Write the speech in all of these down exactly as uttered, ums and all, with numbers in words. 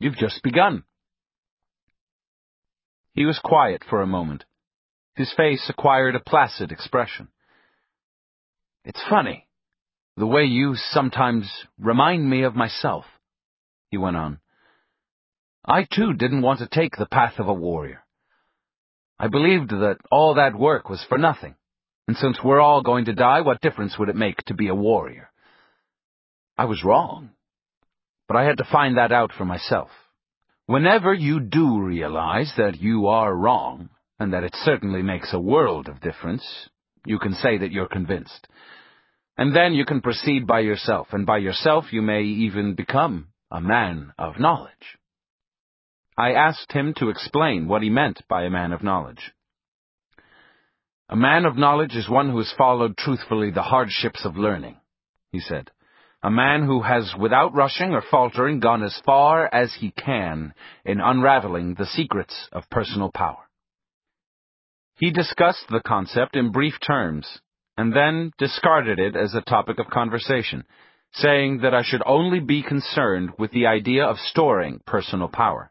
You've just begun." He was quiet for a moment. His face acquired a placid expression. "It's funny, the way you sometimes remind me of myself," he went on. "I, too, didn't want to take the path of a warrior. I believed that all that work was for nothing, and since we're all going to die, what difference would it make to be a warrior? I was wrong, but I had to find that out for myself. Whenever you do realize that you are wrong, and that it certainly makes a world of difference, you can say that you're convinced. And then you can proceed by yourself, and by yourself you may even become a man of knowledge." I asked him to explain what he meant by a man of knowledge. "A man of knowledge is one who has followed truthfully the hardships of learning," he said. "A man who has, without rushing or faltering, gone as far as he can in unraveling the secrets of personal power." He discussed the concept in brief terms, and then discarded it as a topic of conversation, saying that I should only be concerned with the idea of storing personal power.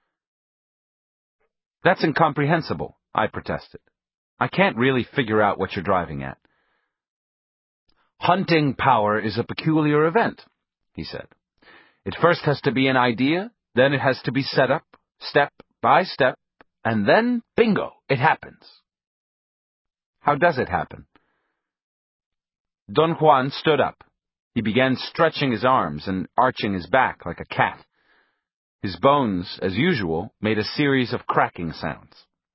"That's incomprehensible," I protested. "I can't really figure out what you're driving at." "Hunting power is a peculiar event," he said. "It first has to be an idea, then it has to be set up, step by step, and then, bingo, it happens." "How does it happen?" Don Juan stood up. He began stretching his arms and arching his back like a cat. His bones, as usual, made a series of cracking sounds.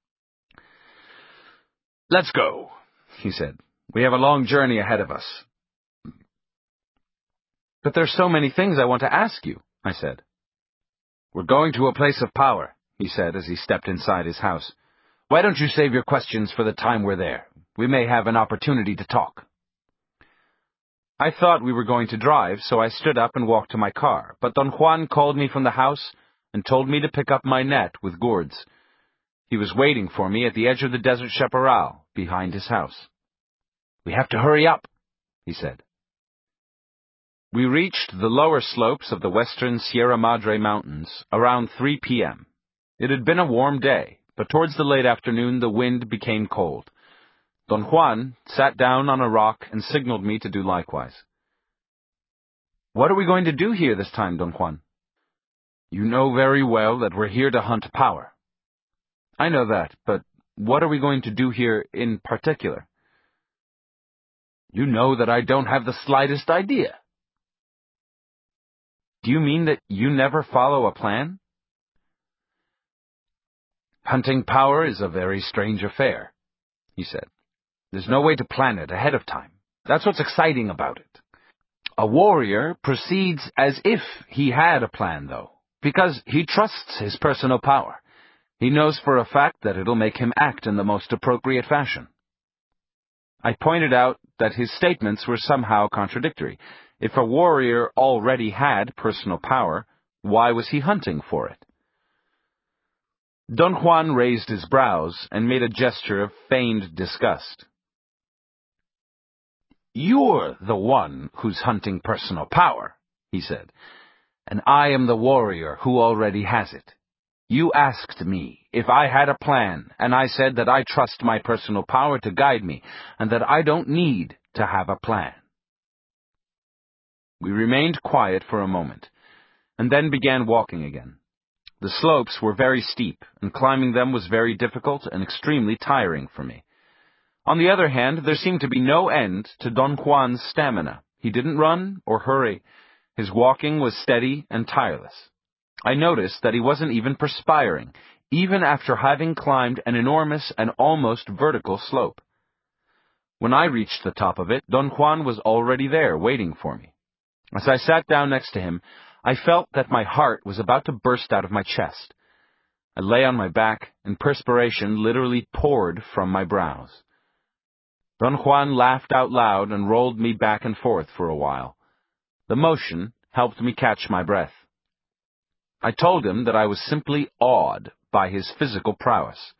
"Let's go," he said. "We have a long journey ahead of us." "But there's so many things I want to ask you," I said. "We're going to a place of power," he said as he stepped inside his house. "Why don't you save your questions for the time we're there? We may have an opportunity to talk." I thought we were going to drive, so I stood up and walked to my car, but Don Juan called me from the house and told me to pick up my net with gourds. He was waiting for me at the edge of the desert chaparral, behind his house. "We have to hurry up," he said. We reached the lower slopes of the western Sierra Madre Mountains around three p.m. It had been a warm day, but towards the late afternoon the wind became cold. Don Juan sat down on a rock and signaled me to do likewise. "What are we going to do here this time, Don Juan?" "You know very well that we're here to hunt power." "I know that, but what are we going to do here in particular?" "You know that I don't have the slightest idea." "Do you mean that you never follow a plan?" "Hunting power is a very strange affair," he said. "There's no way to plan it ahead of time. That's what's exciting about it. A warrior proceeds as if he had a plan, though, because he trusts his personal power. He knows for a fact that it'll make him act in the most appropriate fashion." I pointed out that his statements were somehow contradictory. If a warrior already had personal power, why was he hunting for it? Don Juan raised his brows and made a gesture of feigned disgust. "You're the one who's hunting personal power," he said, "and I am the warrior who already has it. You asked me if I had a plan, and I said that I trust my personal power to guide me, and that I don't need to have a plan." We remained quiet for a moment, and then began walking again. The slopes were very steep, and climbing them was very difficult and extremely tiring for me. On the other hand, there seemed to be no end to Don Juan's stamina. He didn't run or hurry. His walking was steady and tireless. I noticed that he wasn't even perspiring, even after having climbed an enormous and almost vertical slope. When I reached the top of it, Don Juan was already there, waiting for me. As I sat down next to him, I felt that my heart was about to burst out of my chest. I lay on my back, and perspiration literally poured from my brows. Don Juan laughed out loud and rolled me back and forth for a while. The motion helped me catch my breath. I told him that I was simply awed by his physical prowess.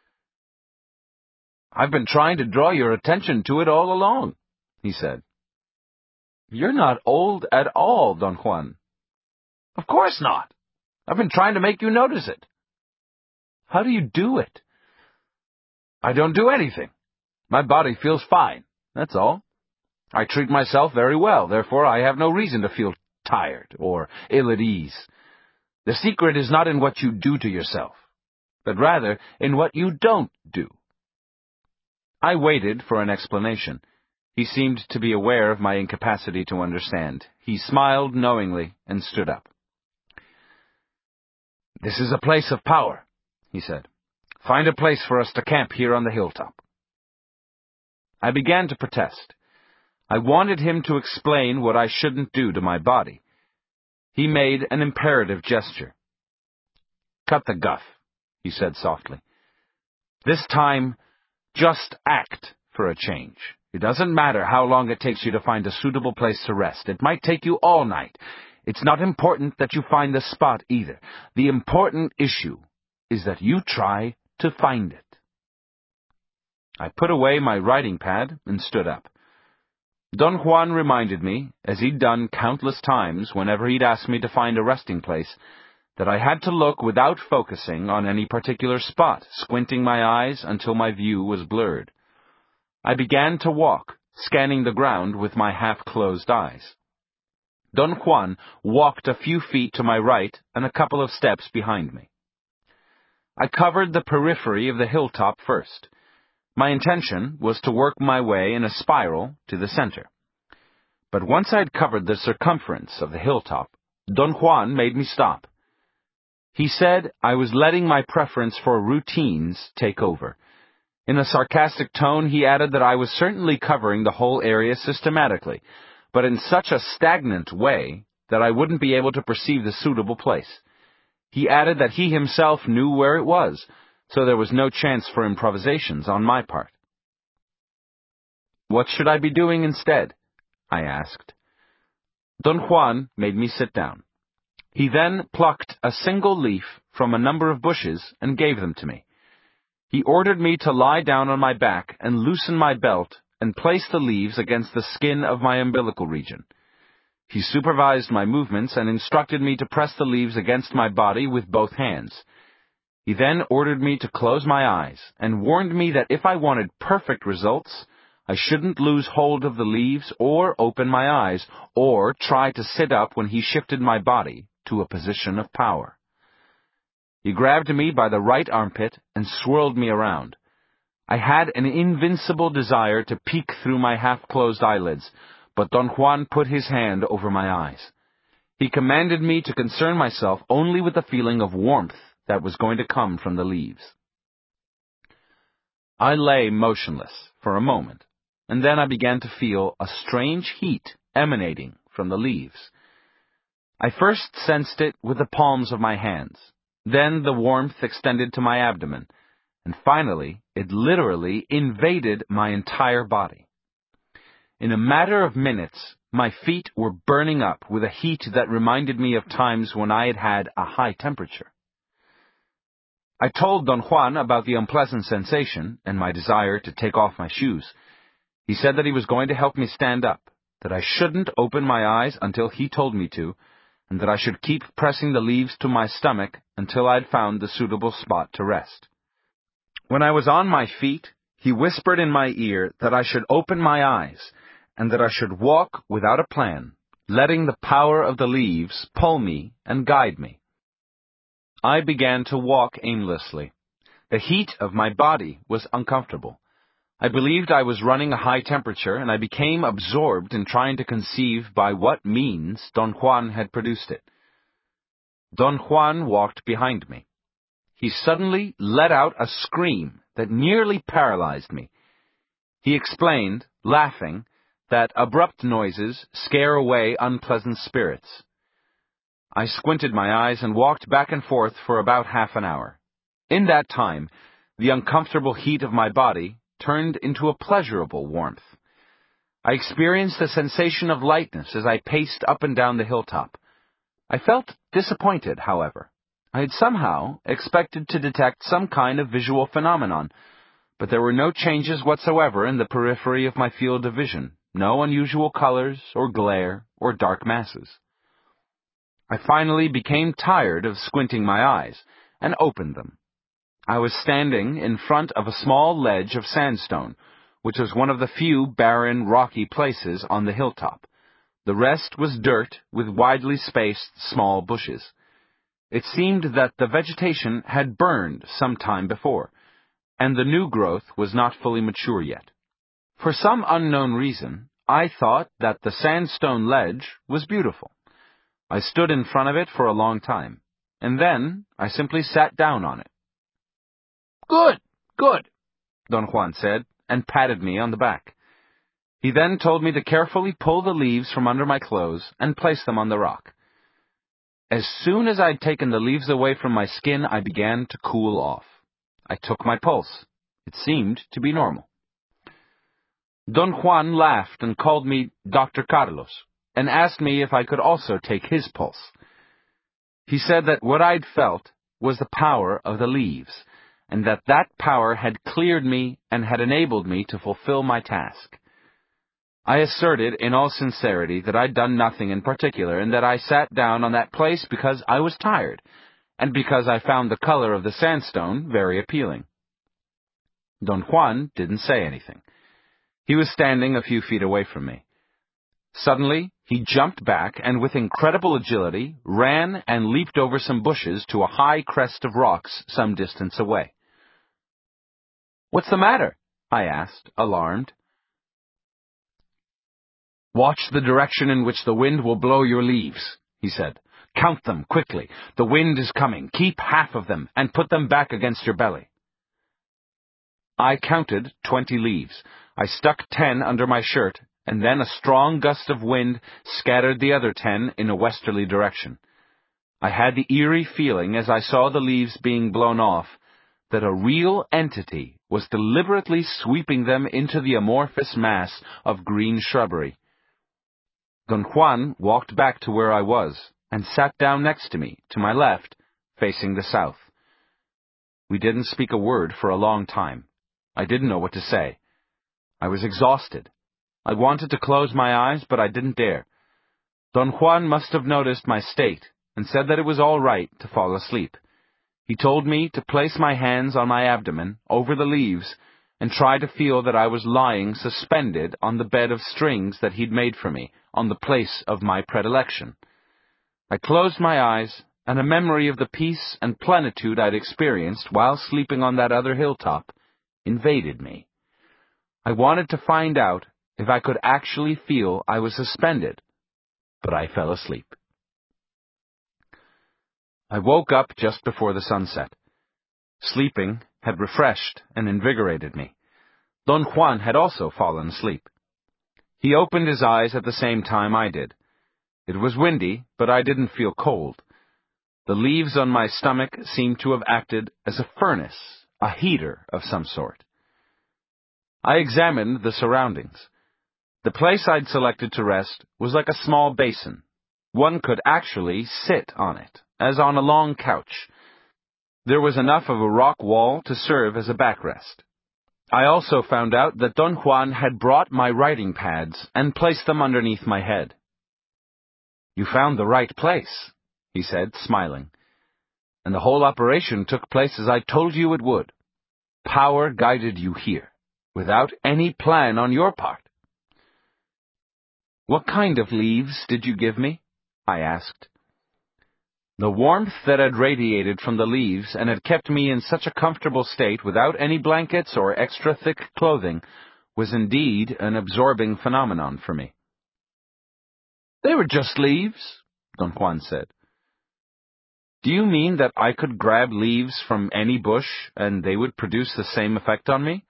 "I've been trying to draw your attention to it all along," he said. "You're not old at all, Don Juan." "Of course not. I've been trying to make you notice it. How do you do it? I don't do anything. My body feels fine, that's all. I treat myself very well, therefore I have no reason to feel tired or ill at ease. The secret is not in what you do to yourself, but rather in what you don't do. I waited for an explanation. He seemed to be aware of my incapacity to understand. He smiled knowingly and stood up. This is a place of power, he said. Find a place for us to camp here on the hilltop. I began to protest. I wanted him to explain what I shouldn't do to my body. He made an imperative gesture. Cut the guff, he said softly. This time, just act for a change. It doesn't matter how long it takes you to find a suitable place to rest. It might take you all night. It's not important that you find the spot either. The important issue is that you try to find it. I put away my writing pad and stood up. Don Juan reminded me, as he'd done countless times whenever he'd asked me to find a resting place, that I had to look without focusing on any particular spot, squinting my eyes until my view was blurred. I began to walk, scanning the ground with my half-closed eyes. Don Juan walked a few feet to my right and a couple of steps behind me. I covered the periphery of the hilltop first. My intention was to work my way in a spiral to the center. But once I had covered the circumference of the hilltop, Don Juan made me stop. He said I was letting my preference for routines take over. In a sarcastic tone, he added that I was certainly covering the whole area systematically, but in such a stagnant way that I wouldn't be able to perceive the suitable place. He added that he himself knew where it was, so there was no chance for improvisations on my part. What should I be doing instead? I asked. Don Juan made me sit down. He then plucked a single leaf from a number of bushes and gave them to me. He ordered me to lie down on my back and loosen my belt and place the leaves against the skin of my umbilical region. He supervised my movements and instructed me to press the leaves against my body with both hands. He then ordered me to close my eyes and warned me that if I wanted perfect results, I shouldn't lose hold of the leaves or open my eyes or try to sit up when he shifted my body to a position of power. He grabbed me by the right armpit and swirled me around. I had an invincible desire to peek through my half-closed eyelids, but Don Juan put his hand over my eyes. He commanded me to concern myself only with the feeling of warmth that was going to come from the leaves. I lay motionless for a moment, and then I began to feel a strange heat emanating from the leaves. I first sensed it with the palms of my hands. Then the warmth extended to my abdomen, and finally it literally invaded my entire body. In a matter of minutes, my feet were burning up with a heat that reminded me of times when I had had a high temperature. I told Don Juan about the unpleasant sensation and my desire to take off my shoes. He said that he was going to help me stand up, that I shouldn't open my eyes until he told me to, and that I should keep pressing the leaves to my stomach until I had found the suitable spot to rest. When I was on my feet, he whispered in my ear that I should open my eyes, and that I should walk without a plan, letting the power of the leaves pull me and guide me. I began to walk aimlessly. The heat of my body was uncomfortable. I believed I was running a high temperature, and I became absorbed in trying to conceive by what means Don Juan had produced it. Don Juan walked behind me. He suddenly let out a scream that nearly paralyzed me. He explained, laughing, that abrupt noises scare away unpleasant spirits. I squinted my eyes and walked back and forth for about half an hour. In that time, the uncomfortable heat of my body turned into a pleasurable warmth. I experienced a sensation of lightness as I paced up and down the hilltop. I felt disappointed, however. I had somehow expected to detect some kind of visual phenomenon, but there were no changes whatsoever in the periphery of my field of vision, no unusual colors or glare or dark masses. I finally became tired of squinting my eyes and opened them. I was standing in front of a small ledge of sandstone, which was one of the few barren, rocky places on the hilltop. The rest was dirt with widely spaced small bushes. It seemed that the vegetation had burned some time before, and the new growth was not fully mature yet. For some unknown reason, I thought that the sandstone ledge was beautiful. I stood in front of it for a long time, and then I simply sat down on it. "Good, good," Don Juan said, and patted me on the back. He then told me to carefully pull the leaves from under my clothes and place them on the rock. As soon as I'd taken the leaves away from my skin, I began to cool off. I took my pulse. It seemed to be normal. Don Juan laughed and called me Doctor Carlos, and asked me if I could also take his pulse. He said that what I'd felt was the power of the leaves, and that that power had cleared me and had enabled me to fulfill my task. I asserted in all sincerity that I'd done nothing in particular, and that I sat down on that place because I was tired, and because I found the color of the sandstone very appealing. Don Juan didn't say anything. He was standing a few feet away from me. Suddenly, he jumped back and with incredible agility ran and leaped over some bushes to a high crest of rocks some distance away. "What's the matter?" I asked, alarmed. "Watch the direction in which the wind will blow your leaves," he said. "Count them quickly. The wind is coming. Keep half of them and put them back against your belly." I counted twenty leaves. I stuck ten under my shirt, and then a strong gust of wind scattered the other ten in a westerly direction. I had the eerie feeling, as I saw the leaves being blown off, that a real entity was deliberately sweeping them into the amorphous mass of green shrubbery. Don Juan walked back to where I was, and sat down next to me, to my left, facing the south. We didn't speak a word for a long time. I didn't know what to say. I was exhausted. I wanted to close my eyes, but I didn't dare. Don Juan must have noticed my state, and said that it was all right to fall asleep. He told me to place my hands on my abdomen, over the leaves, and try to feel that I was lying suspended on the bed of strings that he'd made for me, on the place of my predilection. I closed my eyes, and a memory of the peace and plenitude I'd experienced while sleeping on that other hilltop invaded me. I wanted to find out if I could actually feel I was suspended, but I fell asleep. I woke up just before the sunset. Sleeping had refreshed and invigorated me. Don Juan had also fallen asleep. He opened his eyes at the same time I did. It was windy, but I didn't feel cold. The leaves on my stomach seemed to have acted as a furnace, a heater of some sort. I examined the surroundings. The place I'd selected to rest was like a small basin. One could actually sit on it, as on a long couch. There was enough of a rock wall to serve as a backrest. I also found out that Don Juan had brought my writing pads and placed them underneath my head. "You found the right place," he said, smiling. "And the whole operation took place as I told you it would. Power guided you here, without any plan on your part." "What kind of leaves did you give me?" I asked. The warmth that had radiated from the leaves and had kept me in such a comfortable state without any blankets or extra thick clothing was indeed an absorbing phenomenon for me. "They were just leaves," Don Juan said. "Do you mean that I could grab leaves from any bush and they would produce the same effect on me?"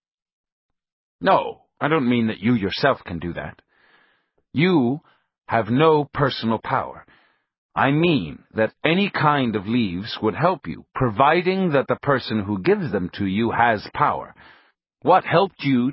"No, I don't mean that you yourself can do that. You have no personal power. I mean that any kind of leaves would help you, providing that the person who gives them to you has power. What helped you